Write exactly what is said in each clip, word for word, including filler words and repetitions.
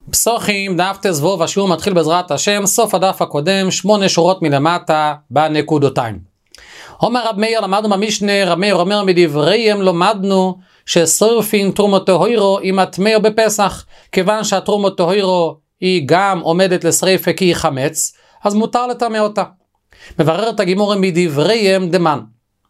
פסוחים, דף תזבו, והשיעור מתחיל בעזרת השם, סוף הדף הקודם, שמונה שורות מלמטה בנקודותיים. אומר רב מאיר, למדנו במשנה, רב מאיר אומר מדבריהם למדנו ששורפים תרומות טהורו עם הטמא בפסח, כיוון שהתרומות טהורו היא גם עומדת לשריפה כי היא חמץ, אז מותר לטמא אותה. מברר את הגימור מדבריהם דמן.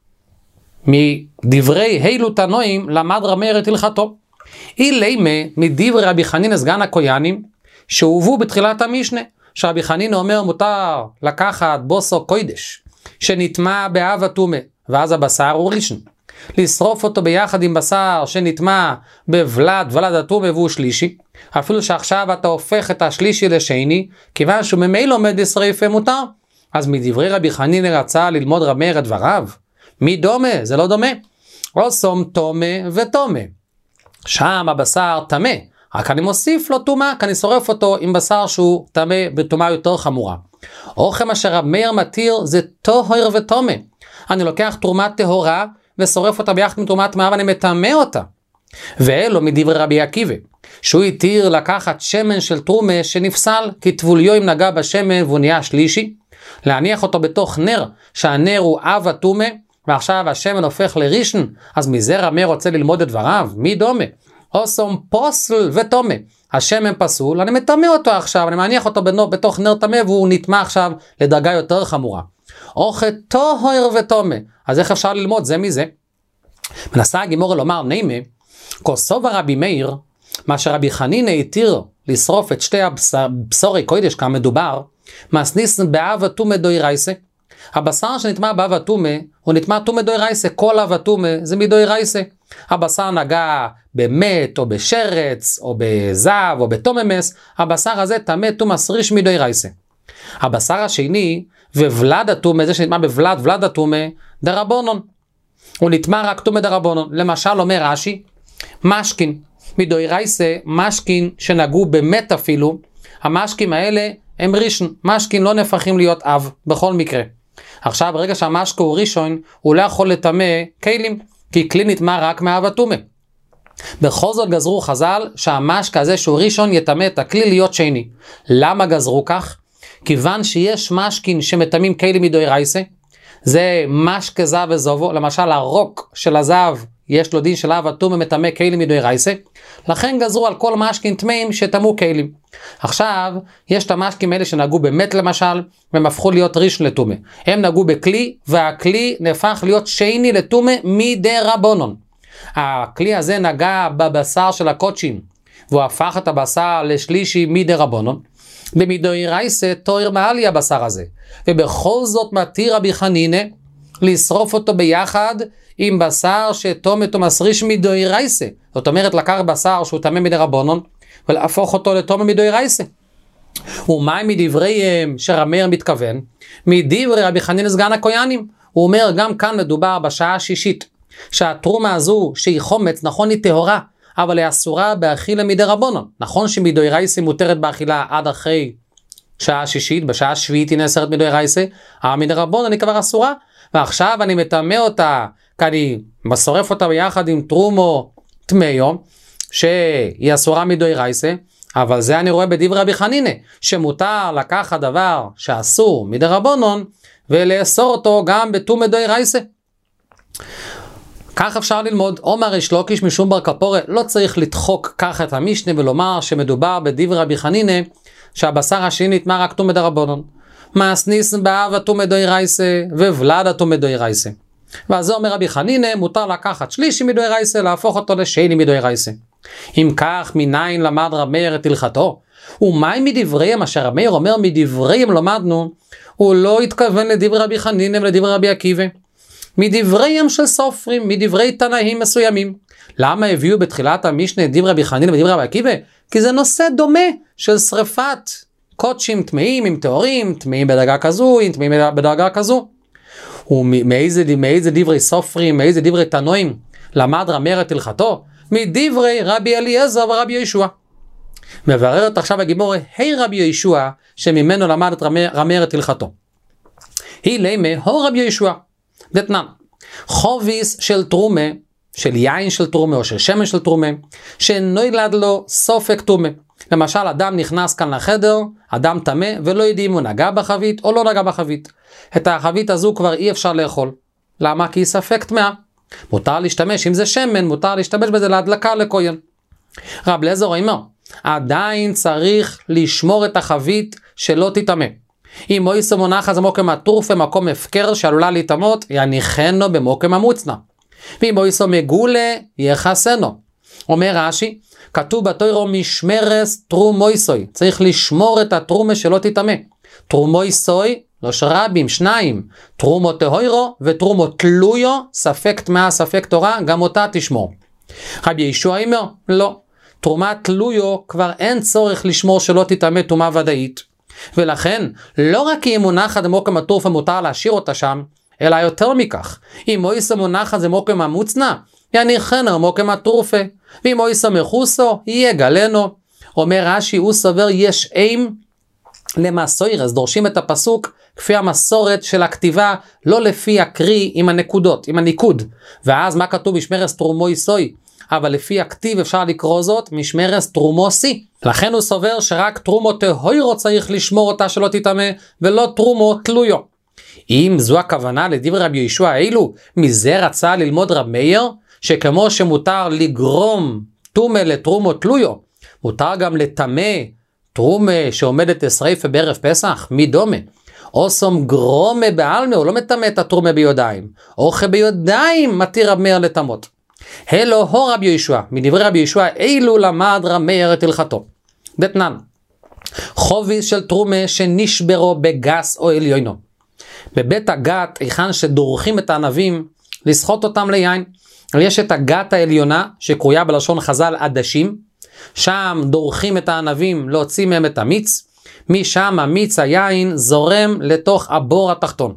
מדברי הילו תנועים למד רב מאיר את הלכתו. אילמה מדברי רבי חנינא סגן הכהנים שהובאו בתחילת המשנה, שרבי חנינא אומר מותר לקחת בוסו קודש שנטמע באב הטומא, ואז הבשר הוא ראשון, לשרוף אותו ביחד עם בשר שנטמע בוולד, ולד הטומא והוא שלישי, אפילו שעכשיו אתה הופך את השלישי לשני, כיוון שהוא ממילא עומד לשריפה מותר. אז מדברי רבי חנינא רצה ללמוד רב מאיר את דבריו, מי דומה? זה לא דומה. עושים טומא וטומא, שם הבשר טמא, רק אני מוסיף לו טומאה, כי אני שורף אותו עם בשר שהוא טמא בטומאה יותר חמורה. אוכל אשר רב מאיר מתיר זה טהור וטומא, אני לוקח תרומה טהורה ושורף אותה ביחד עם תרומה טמאה ואני מטמא אותה. ואלו מדברי רבי עקיבא, שהוא התיר לקחת שמן של תרומה שנפסל, כי טבוליו אם נגע בשמן והוא נהיה שלישי, להניח אותו בתוך נר, שהנר הוא אב הטומא, ועכשיו השמן הופך לראשון, אז מזה רב מאיר רוצה ללמוד את דבריו, מי דומה? עושים פוסל וטומא, השמן פסול, אני מטמא אותו עכשיו, אני מניח אותו בתוך נר טמא והוא נטמא עכשיו לדרגה יותר חמורה. אוכל טהור וטומא, אז איך אפשר ללמוד זה מזה? מנסה הגימור לומר נימה, כוסוב הרבי מאיר, מה שרבי חנינא התיר לשרוף את שתי הבשורי קודש כמדובר, מסניס באב הטומא דאורייסה. הבשר שנטמע באב הטומא הוא נטמע טומא דאורייסה, כל אב הטומא זה מדאורייסה. הבשר נגע במת או בשרץ או בזב או בתוממס, הבשר הזה טמא טומאה סריש מדאורייסה. הבשר השני וולד הטומא, זה שנטמע בוולד, ולד הטומא דרבנן, הוא נטמע רק טומא דרבנן. למשל אומר רש"י, משכין מדאורייסה, משכין שנגעו במת אפילו, המשקים האלה הם ראשון, משכין לא נהפכים להיות אב בכל מקרה. עכשיו ברגע שהמשקה הוא ראשון, הוא לא יכול לטמא כלים, כי כלי נטמע רק מאב הטומא. בכל זאת גזרו חז"ל שהמשקה הזה שהוא ראשון יטמא את הכלי להיות שני. למה גזרו כך? כיוון שיש משקין שמטמאים כלים מדאורייסה, זה משקה זב וזובו, למשל הרוק של הזב יש לו דין של אב הטומא מטמא כלים מדאורייסה, לכן גזרו על כל משקין טמאים שטמאו כלים. עכשיו יש את המשקים האלה שנגעו במת למשל, והם הפכו להיות ראשון לטומא, הם נגעו בכלי והכלי נהפך להיות שני לטומא מדרבנן. הכלי הזה נגע בבשר של הקודשים והוא הפך את הבשר לשלישי מדרבנן, במדאורייסה תויר מעלי הבשר הזה, ובכל זאת מתיר רבי חנינא לשרוף אותו ביחד עם בשר שטומא טומאה סריש מדאורייסה. זאת אומרת לקח בשר שהוא טמא מדרבנן ולהפוך אותו לטומא מדאורייסה. ומה מדבריהם שרב מאיר מתכוון? מדברי רבי חנינא סגן הכהנים. הוא אומר גם כאן מדובר בשעה השישית, שהתרומה הזו שהיא חומץ, נכון היא טהורה, אבל היא אסורה באכילה מדרבנן. נכון שמדאורייסה מותרת באכילה עד אחרי שעה שישית, בשעה שביעית היא נאסרת מדאורייסה, אבל מדרבנן היא כבר אסורה, ועכשיו אני מטמא אותה, כי אני שורף אותה ביחד עם תרומו טמאו, שהיא אסורה מדאורייסה, אבל זה אני רואה בדברי רבי חנינא, שמותר לקחת דבר שאסור מדרבנן, ולאסור אותו גם בטומא דאורייסה. כך אפשר ללמוד. אומר ריש לוקיש משום בר כפורה, לא צריך לדחוק ככה את המשנה ולומר שמדובר בדברי רבי חנינא, שהבשר השני נטמע רק טומא דרבנן. מסניס באב הטומא דאורייסה וולד הטומא דאורייסה. ואז זה אומר רבי חנינא, מותר לקחת שלישי מדאורייסה, להפוך אותו לשני מדאורייסה. אם כך, מניין למד רב מאיר את הלכתו? ומאי מדבריהם, אשר רב מאיר אומר מדבריהם למדנו, הוא לא התכוון לדברי רבי חנינא ולדברי רבי עקיבא. מדבריהם של סופרים, מדברי תנאים מסוימים. למה הביאו בתחילת המשנה את דברי רבי חנינא ודברי רבי עקיבא? כי זה נושא דומה של שריפת קודשים טמאים עם טהורים, טמאים בדרגה כזו, טמאים בדרגה כזו. ומאיזה מאיזה דברי סופרים, מאיזה דברי תנאים למד רב מאיר את הלכתו? מדברי רבי אליעזר ורבי יהושע. מבררת עכשיו הגימור, היי רבי יהושע, שממנו למד את רב מאיר את הלכתו. היא לימה, הו רבי יהושע, דתנן, חוביס של תרומה, של יין של תרומה או של שמן של תרומה, שנולד לו סופק תרומה, למשל, אדם נכנס כאן לחדר, אדם טמא, ולא יודעים אם הוא נגע בחבית או לא נגע בחבית. את החבית הזו כבר אי אפשר לאכול. למה? כי היא ספק טמאה. מותר להשתמש, אם זה שמן, מותר להשתמש בזה להדלקה לכהן. רב אליעזר אומר, עדיין צריך לשמור את החבית שלא תטמא. אם מויסו מונחת במוקם הטורפה, מקום הפקר שעלולה להטמאות, יניחנו במוקם המוצנע. ואם מויסו מגולה, יחסנו. אומר רש"י, כתוב בתורה משמרס תרומויסוי, צריך לשמור את התרומה שלא תטמא. תרומויסוי, לא שרבים, שניים, תרומו טהורו ותרומו תלויו, ספק טמאה, ספק תורה, גם אותה תשמור. רבי ישוע אומר, לא, תרומה תלויו כבר אין צורך לשמור שלא תטמא טומאה ודאית. ולכן, לא רק אם מונחת במוקם הטורפה מותר להשאיר אותה שם, אלא יותר מכך, אם מויסו מונחת במוקם המוצנע, יניחנו במוקם הטורפה, ואם מויסו מחוסו, יגלנו. אומר רש"י, הוא סובר יש איים למסוירס, דורשים את הפסוק כפי המסורת של הכתיבה, לא לפי הקרי עם הנקודות, עם הניקוד. ואז מה כתוב? משמרס תרומויסוי, אבל לפי הכתיב אפשר לקרוא זאת משמרס תרומוסי. לכן הוא סובר שרק תרומו טהורו צריך לשמור אותה שלא תטמא, ולא תרומו תלויו. אם זו הכוונה לדברי רבי ישוע האלו, מזה רצה ללמוד רב מאיר, שכמו שמותר לגרום טומא לתרומו תלויו, מותר גם לטמא תרומה שעומדת לשריפה בערב פסח, מי דומה? אוסום גרומה בעלמה, הוא לא מטמא את התרומה ביודיים, אוכל ביודיים מתיר רב מאיר לטמאות. הלו הו רבי ישוע, מדברי רבי ישוע אילו למד רב מאיר את הלכתו. דתנן, חוביס של תרומה שנשברו בגס או עליונו. בבית הגת, היכן שדורכים את הענבים, לסחוט אותם ליין. יש את הגת העליונה, שקרויה בלשון חז"ל עדשים, שם דורכים את הענבים להוציא מהם את המיץ, משם המיץ היין זורם לתוך הבור התחתון.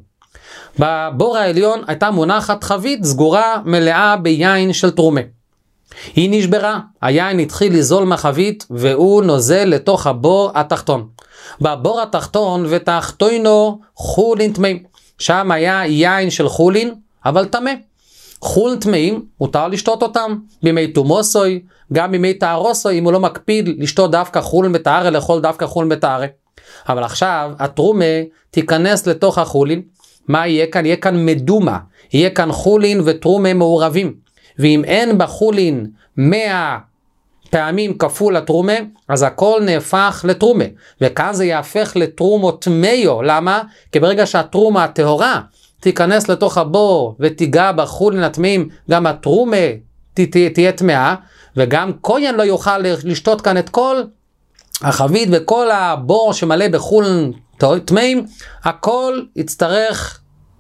בבור העליון הייתה מונחת חבית סגורה מלאה ביין של תרומה. היא נשברה, היין התחיל לזול מהחבית והוא נוזל לתוך הבור התחתון. בבור התחתון ותחתונו חולין טמאים, שם היה יין של חולין אבל טמא. חולין טמאים מותר לשתות אותם בימי תומוסוי, גם בימי תארוסוי, אם הוא לא מקפיד לשתות דווקא חולין בתארה, לאכול דווקא חולין בתארה. אבל עכשיו התרומה תיכנס לתוך החולין. מה יהיה כאן? יהיה כאן מדומה, יהיה כאן חולין וטרומה מעורבים, ואם אין בחולין מאה פעמים כפול התרומה, אז הכל נהפך לתרומה, וכאן זה יהפך לתרומו טמאו. למה? כי ברגע שהתרומה הטהורה תיכנס לתוך הבור ותיגע בחולין הטמאים, גם התרומה תהיה טמאה, וגם כהן לא יוכל לשתות כאן את כל החבית וכל הבור שמלא בחולין טמאים, הכל יצטרך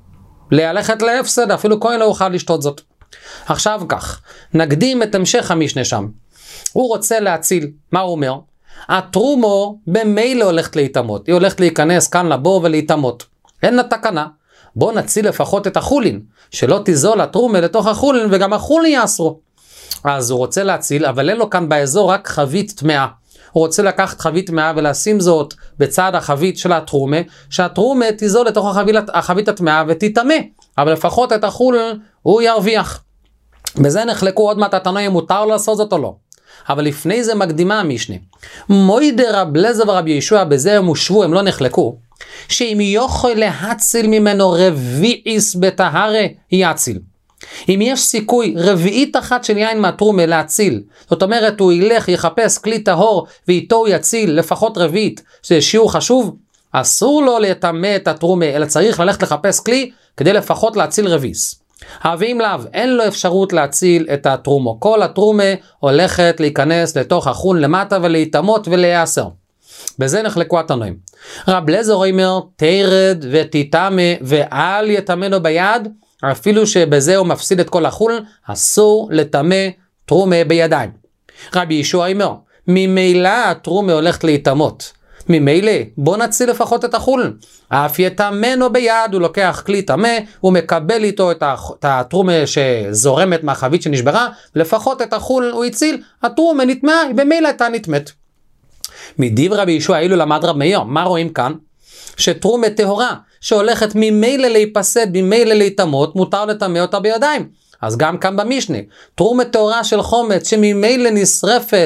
ללכת להפסד, אפילו כהן לא יוכל לשתות זאת. עכשיו כך, נקדים את המשך המשנה שם. הוא רוצה להציל, מה הוא אומר? התרומו במילא הולכת להיטמאות, היא הולכת להיכנס כאן לבור ולהיטמאות. אין לה תקנה, בוא נציל לפחות את החולין, שלא תזול התרומה לתוך החולין וגם החולין יאסרו. אז הוא רוצה להציל, אבל אין לו כאן באזור רק חבית טמאה. הוא רוצה לקחת חבית טמאה ולשים זאת בצד החבית של התרומה, שהתרומה תזול לתוך החבית, החבית הטמאה ותטמא, אבל לפחות את החולין הוא ירוויח. בזה נחלקו עוד מעט התנאים, מותר לעשות זאת או לא. אבל לפני זה מקדימה המשנה. מוידי רב אליעזר ורבי ישוע בזה הם הושבו, הם לא נחלקו, שאם יכול להציל ממנו רביעיס בטהרה, יציל. אם יש סיכוי רביעית אחת של יין מהתרומה להציל, זאת אומרת הוא ילך יחפש כלי טהור ואיתו הוא יציל לפחות רביעית, שזה שיעור חשוב, אסור לו לטמא את התרומה, אלא צריך ללכת לחפש כלי כדי לפחות להציל רביעיס. ואם לאו, אין לו אפשרות להציל את התרומו, כל התרומה הולכת להיכנס לתוך החולין למטה ולהיטמאות ולהיאסר. בזה נחלקו התנאים. רב אליעזר אומר תרד ותטמא ואל יטמאנו ביד, אפילו שבזה הוא מפסיד את כל החולין, אסור לטמא תרומה בידיים. רבי ישוע אומר, ממילא התרומה הולכת להיטמאות, ממילא בוא נציל לפחות את החולין, אף יטמאנו ביד, הוא לוקח כלי טמא, הוא מקבל איתו את התרומה שזורמת מהחבית שנשברה, לפחות את החולין הוא הציל, התרומה נטמאה, במילא הייתה נטמאת. מדברי רבי ישוע אילו למד רב מאיר, מה רואים כאן? שתרומה טהורה שהולכת ממילא להיפסד, ממילא להיטמאות, מותר לטמא אותה בידיים. אז גם כאן במשנה, תרומה טהורה של חומץ שממילא נשרפת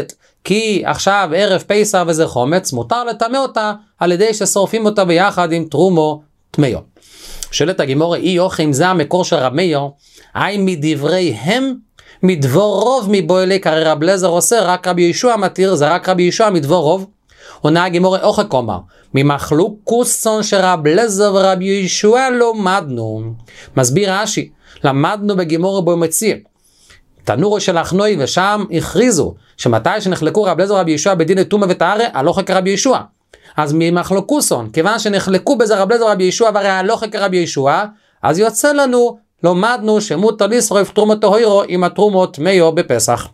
כי עכשיו ערב פסח וזה חומץ, מותר לטמא אותה על ידי ששורפים אותה ביחד עם תרומו טמאו. שואלת הגימורה, אי אוכל אם זה המקור של רב מאיר, אי מדבריהם, מדבור רוב מבועלי, הרי רב אליעזר עושה, רק רבי יהושע מתיר, זה רק רבי יהושע מדבור רוב. עונה הגימורה אוכל כומר, ממחלוקוסון שרב אליעזר ורבי יהושע למדנו. מסביר רש"י, למדנו בגימורה בו מציע. תנורו של אחנוי ושם הכריזו שמתי שנחלקו רב אליעזר ורבי יהושע בדין טומאה וטהרה, הלכה כרבי יהושע. אז ממחלוקוסון, כיוון שנחלקו בזה רב אליעזר ורבי יהושע והרי הלכה כרבי יהושע, אז יוצא לנו, למדנו שמותר לשרוף תרומות טהורו עם התרומות טמאו בפסח.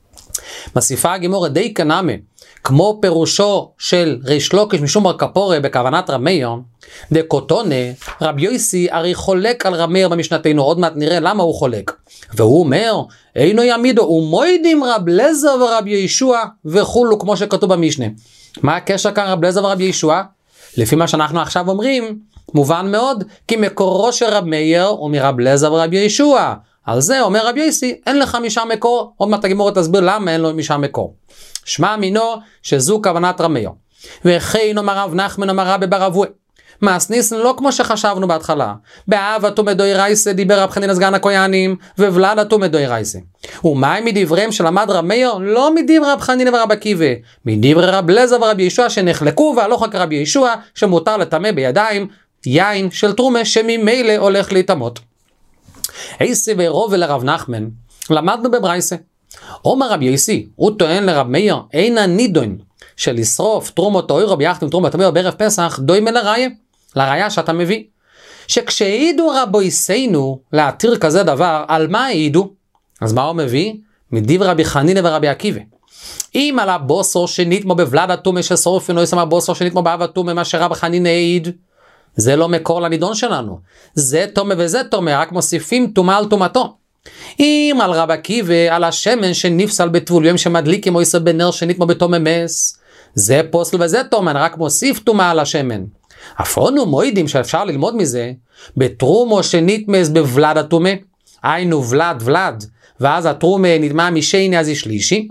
מוסיפה הגימורה די כנמה, כמו פירושו של ריש לוקיש משום בר כפורה בכוונת רב מאיר, דקוטונה, רב יוסי הרי חולק על רב מאיר במשנתנו, עוד מעט נראה למה הוא חולק. והוא אומר, אינו ימידו, ומוידים רב אליעזר ורב יהושע וכולו, כמו שכתוב במשנה. מה הקשר כאן רב אליעזר ורב יהושע? לפי מה שאנחנו עכשיו אומרים, מובן מאוד, כי מקורו של רב מאיר הוא מרב אליעזר ורב יהושע. על זה אומר רב יוסי, אין לך משם מקור, עוד מעט הגימורה תסביר למה אין לו משם מקור. שמע מינו שזו כוונת רב מאיר. וכן אומר רב נחמן אמר רבי בר אבוה, מעש ניסן לא כמו שחשבנו בהתחלה, באהבה תומא דאורייסא דיבר רב חנינא סגן הכהנים, ובלעדה תומא דאורייסא. ומה מדבריהם שלמד רב מאיר? לא מדברי רב חנינא ורב עקיבא, מדברי רב אליעזר ורבי יהושע שנחלקו, והלכה כרבי יהושע שמותר לטמא בידיים יין של תרומה שממילא הולך להיטמאות. עיסא ורוב לרב נחמן, למדנו בברייסא. אומר רב יוסי, הוא טוען לרב מאיר, אין הנידון של לשרוף תרומות טהורו ביחד עם תרומות טמאו בערב פסח, דומה לראיה, לראיה שאתה מביא. שכשהעידו רבויסנו להתיר כזה דבר, על מה העידו? אז מה הוא מביא? מדברי רבי חנינא ורבי עקיבא. אם על הבוסו שנתמו בבלעדה טומאה ששורפין, או ישם הבוסו שנתמו באהבה טומאה, מה שרבי חנינא העיד, זה לא מקור לנידון שלנו. זה טומאה וזה טומאה, רק מוסיפים טומאה על טומאתו. אם על רב עקיבא, על השמן שנפסל בטבול, שמדליקים או יסוד בנר שנתמו בתומא מס, זה פוסל וזה טומאה, רק מוסיף טומאה על השמן. אפונו מוידים שאפשר ללמוד מזה, בתרומו שנתמס בבלד הטומאה, היינו ולד ולד, ואז התרומה נדמה משני אז היא שלישי,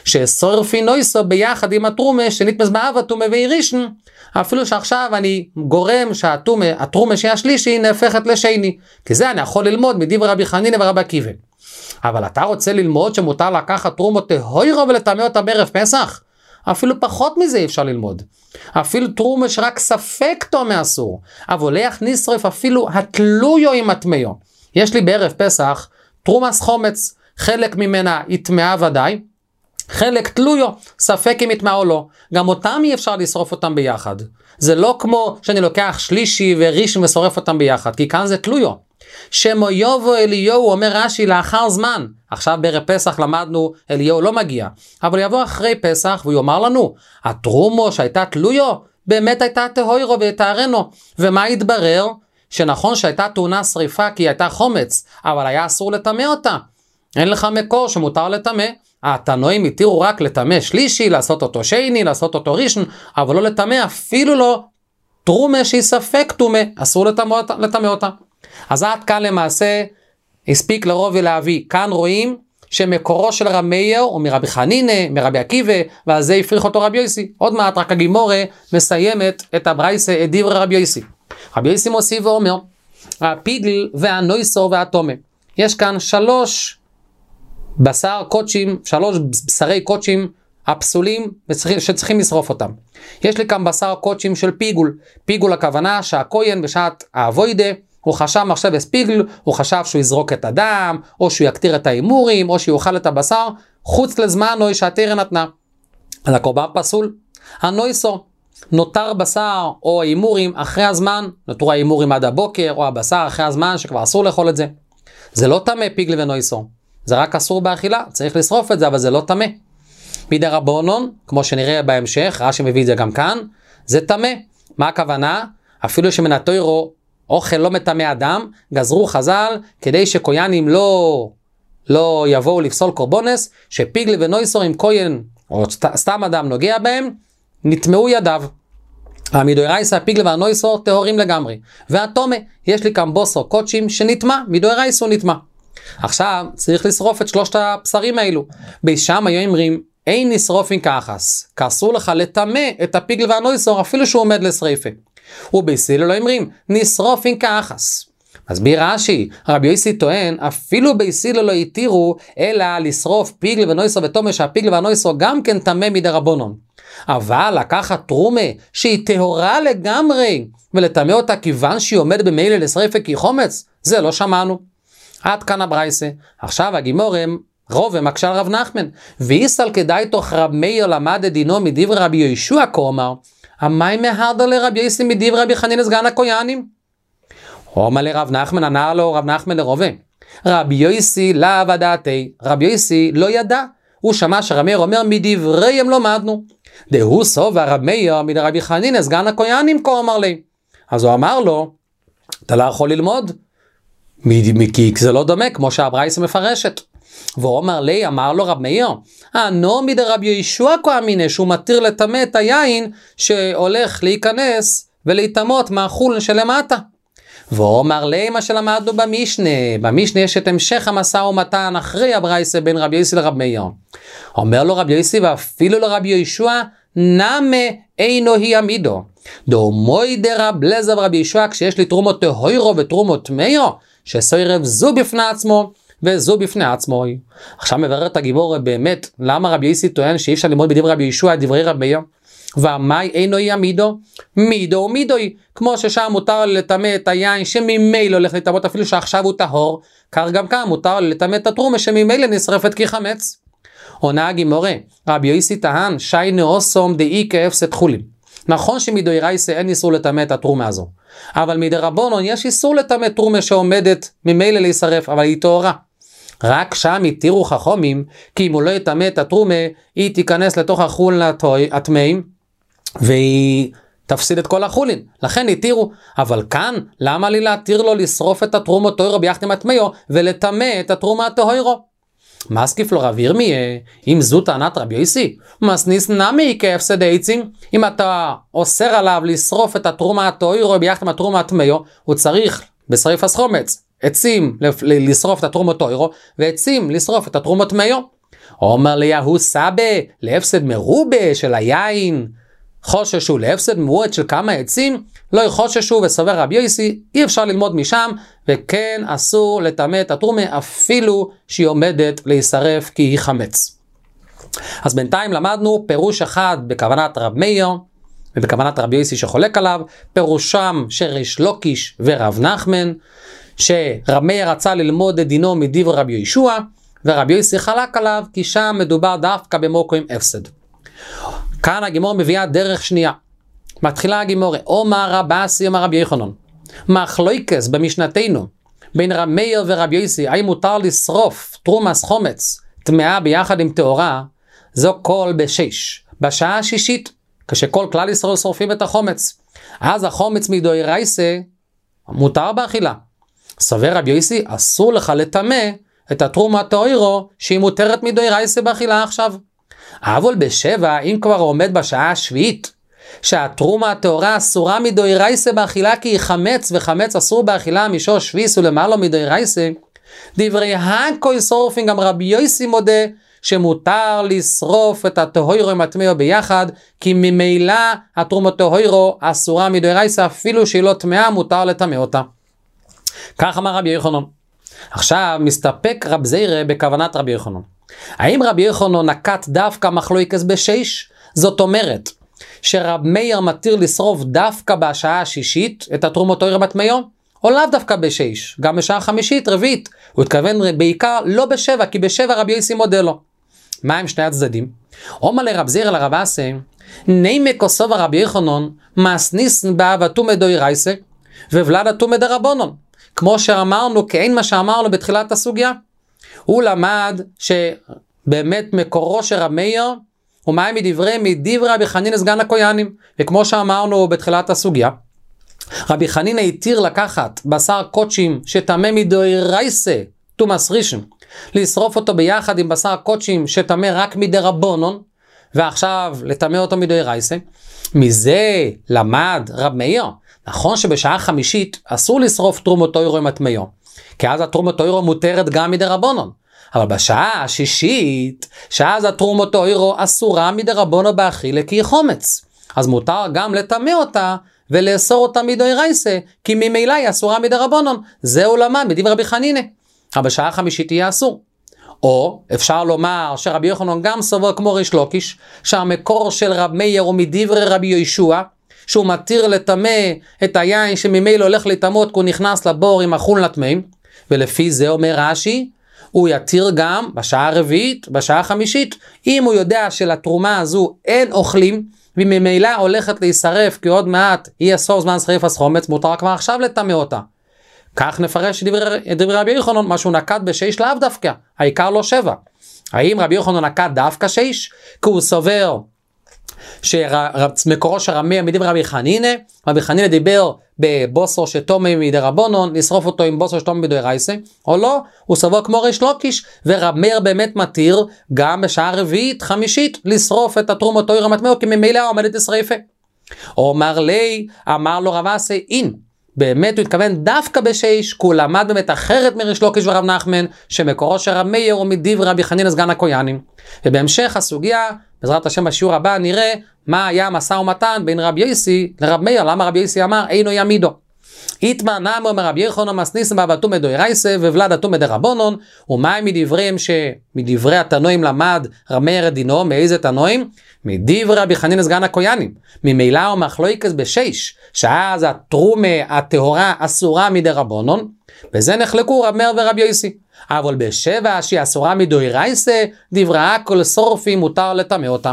ששורפי נויסו ביחד עם התרומה שנתמס באהבה טומאה וירישן, אפילו שעכשיו אני גורם שהתרומה שהיא השלישי נהפכת לשני, כי זה אני יכול ללמוד מדברי רבי חנינא ורבי עקיבא. אבל אתה רוצה ללמוד שמותר לקחת תרומות טהורו ולטמא אותה בערב פסח? אפילו פחות מזה אפשר ללמוד. אפילו תרומה שרק ספק טומא אסור, אבל איך נשרף אפילו התלויו עם הטמאו. יש לי בערב פסח תרומס חומץ, חלק ממנה יטמאה ודאי, חלק תלויו, ספק אם יטמא או לא, גם אותם אי אפשר לשרוף אותם ביחד. זה לא כמו שאני לוקח שלישי וראשון ושורף אותם ביחד, כי כאן זה תלויו. שמו יבוא אליהו, אומר רש"י, לאחר זמן. עכשיו בערב פסח למדנו, אליהו לא מגיע, אבל יבוא אחרי פסח והוא יאמר לנו, התרומו שהייתה תלויו, באמת הייתה טהורו ויטהרנו. ומה יתברר? שנכון שהייתה תאונה שריפה כי היא הייתה חומץ, אבל היה אסור לטמא אותה. אין לך מקור שמותר לטמא. התנועים התירו רק לטמא שלישי, לעשות אותו שני, לעשות אותו ראשון, אבל לא לטמא אפילו לא תרומה שהיא ספק טומאה, אסור לטמא אותה. אז עד כאן למעשה הספיק לרוב ולהביא. כאן רואים שמקורו של רב מאיר הוא מרבי חנינא, מרבי עקיבא, ועל זה הפריך אותו רבי יוסי. עוד מעט רק הגימורה מסיימת את הברייסה, את דברי רבי יוסי. רבי יוסי מוסיף ואומר, הפיגל והנויסור והטומא. יש כאן שלוש בשר קודשים, שלוש בשרי קודשים הפסולים שצריכים לשרוף אותם. יש לי כאן בשר קודשים של פיגול. פיגול הכוונה שהכהן בשעת האבוידה, הוא חשב מחשב הספיגל, הוא חשב שהוא יזרוק את הדם, או שהוא יקטיר את האימורים, או שהוא יאכל את הבשר, חוץ לזמן או שהתירה נתנה. אז הקורבן פסול. הנויסור, נותר בשר או האימורים אחרי הזמן, נותרו האימורים עד הבוקר, או הבשר אחרי הזמן שכבר אסור לאכול את זה. זה לא טמא פיגל ונויסור. זה רק אסור באכילה, צריך לשרוף את זה, אבל זה לא טמא. מדרבנן, כמו שנראה בהמשך, רש"י מביא את זה גם כאן, זה טמא. מה הכוונה? אפילו שמן התורה אוכל לא מטמא אדם, גזרו חז"ל כדי שכהנים לא לא יבואו לפסול קורבנס, שפיגל ונויסור עם כהן או סתם אדם נוגע בהם, נטמאו ידיו. המדאורייסא פיגל והנויסור טהורים לגמרי. והטומא, יש לי כאן בוסר קודשים שנטמא, מדאורייסא הוא נטמא. עכשיו צריך לשרוף את שלושת הבשרים האלו. בשם היו אומרים, אין נשרופין כאחס, כאסור לך לטמא את הפיגל והנויסור אפילו שהוא עומד לשריפה. ובייסיל לא אומרים נשרופין כאחס. מסביר רש"י, רבי יוסי טוען, אפילו בייסיל לא התירו, אלא לשרוף פיגל ונויסור ותומר שהפיגל והנויסור גם כן טמא מדרבנן. אבל לקחת תרומה שהיא טהורה לגמרי, ולטמא אותה כיוון שהיא עומדת במילא לשריפה כי חומץ, זה לא שמענו. עד כאן הברייסה. עכשיו הגימורם רוב מקשה על רב נחמן, ואיסל כדאי תוך רב מאיר למד את דינו מדבר רבי יהושע כאומר, המים מהרדר לרבי יוסי מדבר רבי חנינא סגן הכהנים? אומר לרב נחמן, ענה לו רב נחמן לרובה, רבי יוסי לאו דעתי, רבי יוסי לא ידע, הוא שמע שרב מאיר אומר מדבריהם לומדנו, דהוא סובר רב מאיר מדרבי חנינא סגן הכהנים כאומר לי. אז הוא אמר לו, אתה לא יכול ללמוד, כי זה לא דומה כמו שהברייסה מפרשת. והוא אמר לי, אמר לו רב מאיר, אנו מדרבי יהושע כאמינא שהוא מתיר לטמא את היין שהולך להיכנס ולהיטמות מהחולין שלמטה. והוא אמר לי מה שלמדנו במשנה, במשנה יש את המשך המשא ומתן אחרי הברייסה בין רבי יוסי לרב מאיר. אומר לו רבי יוסי ואפילו לרבי יהושע, נמה אינו היא עמידו. דומוי דרב לזר ורבי יהושע כשיש לי תרומות טהורו ותרומות טמאו, שסוירב זו בפני עצמו וזו בפני עצמו. עכשיו מברר את הגיבור באמת למה רבי יוסי טוען שאי אפשר ללמוד בדברי רבי יהושע את דברי רב מאיר. והמי אינו היא עמידו? מידו ומידוי, כמו ששם מותר לטמא את היין שממילא הולך לטמאות אפילו שעכשיו הוא טהור, כך גם כאן מותר לטמא את התרומה שממילא נשרפת כחמץ. עונה הגימורה, רבי יוסי טען שי נאוסום דאי כאפסת חולין. נכון שמדאורייתא אין איסור לטמא את התרומה הזו, אבל מדרבנן יש איסור לטמא תרומה שעומדת ממילא להישרף, אבל היא טהורה. רק שם התירו חכמים, כי אם הוא לא יטמא את התרומה, היא תיכנס לתוך החולין הטמאים, והיא תפסיד את כל החולין. לכן התירו. אבל כאן, למה לי להתיר לו לשרוף את התרומה טהורו ביחד עם הטמאו, ולטמא את התרומה הטהורו? מסקיף לו רב ירמיה, אם זו טענת רבי יוסי, מסניס נמי כהפסד עצים, אם אתה אוסר עליו לשרוף את התרומה הטהורו ביחד עם התרומה הטמאו, הוא צריך בשריפת חומץ, עצים לשרוף את התרומה הטהורו, ועצים לשרוף את התרומה הטמאו. אומר ליהו סבא, להפסד מרובה של היין, חוששו להפסד מועט של כמה עצים, לא יחוששו וסובר רבי יוסי, אי אפשר ללמוד משם, וכן אסור לטמא את התרומה אפילו שהיא עומדת להישרף כי היא חמץ. אז בינתיים למדנו פירוש אחד בכוונת רב מאיר, ובכוונת רבי יוסי שחולק עליו, פירושם של ריש לוקיש ורב נחמן, שרב מאיר רצה ללמוד את דינו מדבר רבי יהושע, ורבי יוסי חלק עליו, כי שם מדובר דווקא במוקרים הפסד. כאן הגימור מביאה דרך שנייה. מתחילה הגימור, אומר רב אסי אומר רבי יוחנן, מחלוקס במשנתנו בין רב מאיר ורבי יוסי, האם מותר לשרוף תרומס חומץ טמאה ביחד עם טהורה, זו כל בשש, בשעה השישית, כשכל כלל ישראל שורפים את החומץ. אז החומץ מדאורייתא מותר באכילה. סובר רבי יוסי, אסור לך לטמא את התרומה הטהורו שהיא מותרת מדאורייתא באכילה עכשיו. אבל בשבע, אם כבר עומד בשעה השביעית, שהתרומה הטהורה אסורה מדאורייתא באכילה כי היא חמץ, וחמץ אסור באכילה משור שביעיס ולמעלה מדאורייתא, דברי הכל שורפים, גם רבי יוסי מודה שמותר לשרוף את הטהורו עם הטמאו ביחד, כי ממילא התרומה הטהורו אסורה מדאורייתא, אפילו שהיא לא טמאה מותר לטמא אותה. כך אמר רבי יוחנן. עכשיו מסתפק רב זיירא בכוונת רבי יוחנן. האם רבי יוחנן נקט דווקא מחלוקס בשש? זאת אומרת שרב מאיר מתיר לשרוף דווקא בשעה השישית את התרומות טהורו בטמאו, או לאו דווקא בשש, גם בשעה חמישית, רביעית. הוא התכוון בעיקר לא בשבע, כי בשבע רבי יוסי מודה לו. מה הם שני הצדדים? אומר לרב זיירא לרב אסי, נימי כוסוב רבי יוחנן מסניסן באהבתו מדאורייתא ובלעדתו מדרבנן, כמו שאמרנו, כאין מה שאמרנו בתחילת הסוגיה. הוא למד שבאמת מקורו של רב מאיר הוא מים מדברי מדברי רבי חנינא סגן הכהנים, וכמו שאמרנו בתחילת הסוגיה, רבי חנינא התיר לקחת בשר קודשים שטמא מדאורייתא תומאס ראשון, לשרוף אותו ביחד עם בשר קודשים שטמא רק מדרבנן, ועכשיו לטמא אותו מדאורייתא. מזה למד רב מאיר, נכון שבשעה חמישית אסור לשרוף תרומות טהורו עם הטמאו, כי אז התרומות טהורו מותרת גם מדרבנן, אבל בשעה השישית, שאז התרומות אוירו אסורה מדרבנו באכילה כי היא חומץ. אז מותר גם לטמא אותה ולאסור אותה מדאורייסה, כי ממילא היא אסורה מדרבנן. זהו למד מדברי רבי חנינא. אבל בשעה החמישית יהיה אסור. או אפשר לומר שרבי יוחנן גם סובר כמו ריש לוקיש, שהמקור של רב מאיר הוא מדברי רבי יהושע, שהוא מתיר לטמא את היין שממילא הולך לטמאות, כי הוא נכנס לבור עם החול לטמאים, ולפי זה אומר רש"י, הוא יתיר גם בשעה הרביעית, בשעה החמישית, אם הוא יודע שלתרומה הזו אין אוכלים, וממילא הולכת להישרף, כי עוד מעט יהיה סוף זמן שריף חומץ, מותר כבר עכשיו לטמא אותה. כך נפרש את דברי רבי יוחנן, מה שהוא נקט בשש לאו דווקא, העיקר לא שבע. האם רבי יוחנן נקט דווקא שש? כי הוא סובר שמקורו של רמי מדברי רבי חנינא, רבי חנינא דיבר בבוסו שתומא מדרבנן, לשרוף אותו עם בוסו שתומא מדאורייסה, או לא, הוא סובר כמו ריש לוקיש, ורב מאיר באמת מתיר גם בשעה רביעית, חמישית, לשרוף את התרומות אוירו מטמאו, כי ממילא עומדת לשריפה. אומר לי, אמר לו רב אסי, אין, באמת הוא התכוון דווקא בשש, כי הוא למד באמת אחרת מריש לוקיש ורב נחמן, שמקורו של רב מאיר הוא מדברי רבי חנינא סגן הכהנים. ובהמשך הסוגיה, בעזרת השם בשיעור הבא נראה מה היה המשא ומתן בין רבי יוסי לרב מאיר, למה רבי יוסי אמר אינו ימידו. איתמר נאמר מרבי יוחנן מסניסים באבתו מדאורייסה ובלד אתו מדרבנן, ומה מדברים שמדברי התנועים למד רב מאיר את דינו, מאיזה תנועים? מדברי רבי חנינא סגן הכהנים. ממילא הוא מחלוקת בשש, שאז התרומה הטהורה אסורה מדרבנן, בזה נחלקו רב מאיר ורבי יוסי. אבל בשבע שהיא אסורה מדאורייסה, דברי הכל שורפי מותר לטמא אותה.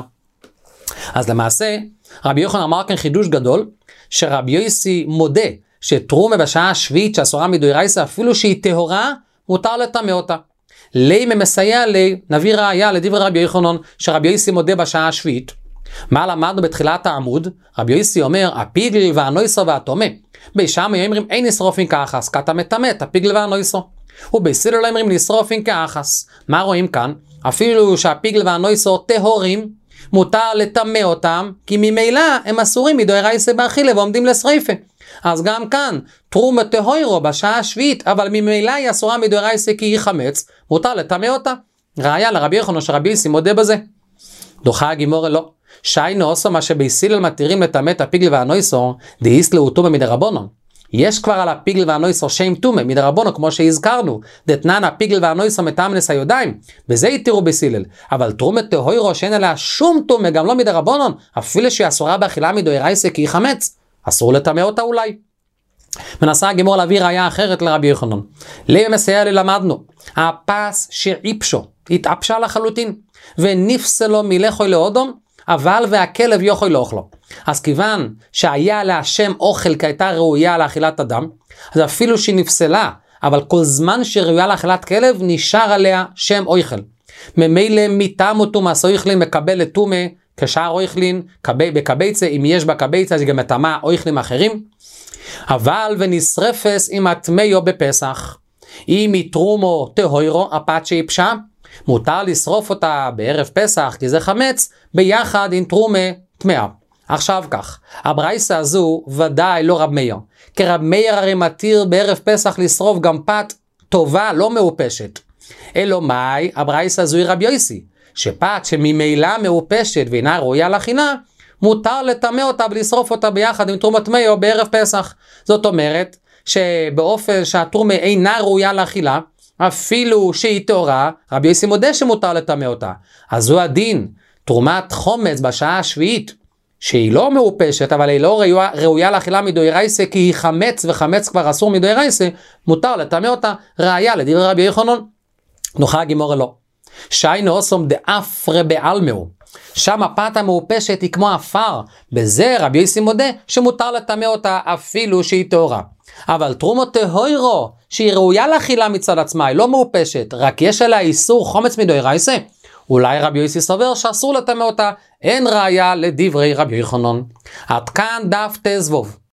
אז למעשה רבי יוחנן אמר כאן חידוש גדול, שרבי יוסי מודה שתרומה בשעה השביעית שאסורה מדאורייסה, אפילו שהיא טהורה, מותר לטמא אותה. לימה מסייע לי, נביא ראיה לדברי רבי יוחנן, שרבי יוסי מודה בשעה השביעית. מה למדנו בתחילת העמוד? רבי יוסי אומר, הפיגל והנויסו והטומא. בשם אומרים אין נשרופין כאחס, כי אתה מטמא את הפיגל והנויסו. ובסילל לא אומרים נשרופין כאחס. מה רואים כאן? אפילו שהפיגל והנויסו טהורים, מותר לטמא אותם, כי ממילא הם אסורים מדאורייסה באכילה ועומדים לשריפה. אז גם כאן, תרומה טהורו בשעה השביעית, אבל ממילא היא אסורה מדאורייסה כי היא חמץ, מותר לטמא אותה. ראיה לרבי יוחנן שרבי יוסי מודה בזה. דוחה הגימורה לא. שיינו עושה מה שבסילל מתירים לטמא את הפיגל והנויסו, דאיס לאוטומא מדרבנן. יש כבר על הפיגל והנויסו שם תומא מדרבנן, כמו שהזכרנו, דתנן הפיגל והנויסו מטעם הידיים, בזה יתירו בסילל. אבל תרומה טהורו שאין עליה שום תומא, גם לא מדרבנן, אפילו שהיא אסורה באכילה מדאורייסה כי היא חמץ, אסור לטמא אותה אולי. מנסה הגימור להביא ראיה אחרת לרבי יוחנן. לי מסייע לי למדנו, הפס שעיפשו, התעפשה לחלוטין, ונפסלו מלכוי לאודום, אבל והכלב יוכל לאוכלו. אז כיוון שהיה לה שם אוכל כי הייתה ראויה לאכילת אדם, אז אפילו שהיא נפסלה, אבל כל זמן שראויה לאכילת כלב, נשאר עליה שם אוכל. ממילא מטעם אותו מהסויכלין מקבל לתומה, כשאר אויכלין, בקבייצה, אם יש בה קבייצה, אז גם מטמא אויכלים אחרים. אבל ונשרפס עם הטמאו בפסח. אם היא תרומו טהורו, הפת שיפשה, מותר לשרוף אותה בערב פסח, כי זה חמץ, ביחד עם תרומה טמאה. עכשיו כך, הברייסה הזו ודאי לא רב מאיר, כי רב מאיר הרי מתיר בערב פסח לשרוף גם פת טובה, לא מעופשת. אלו מאי, הברייסה הזו היא רבי יוסי, שפת שממילא מעופשת ואינה ראויה לאכילה, מותר לטמא אותה ולשרוף אותה ביחד עם תרומה טמאה בערב פסח. זאת אומרת, שבאופן שהתרומה אינה ראויה לאכילה, אפילו שהיא טהורה, רבי יוסי מודה שמותר לטמא אותה. אז זו הדין, תרומת חומץ בשעה השביעית, שהיא לא מעופשת, אבל היא לא ראויה, ראויה לאכילה מדאורייסה, כי היא חמץ, וחמץ כבר אסור מדאורייסה, מותר לטמא אותה. ראיה לדברי רבי יוחנן. נוחה הגימורה לא. שיינו עושם דאפרה בעלמאו. שם הפת המעופשת היא כמו אפר. בזה רבי יוסי מודה שמותר לטמא אותה אפילו שהיא טהורה. אבל תרומו טהורו, שהיא ראויה לאכילה מצד עצמה, היא לא מעופשת, רק יש עליה איסור חומץ מדאורייסה, אולי רבי יוסי סובר שאסור לטמא אותה. אין ראיה לדברי רבי יוחנן. עד כאן דף תזבוב.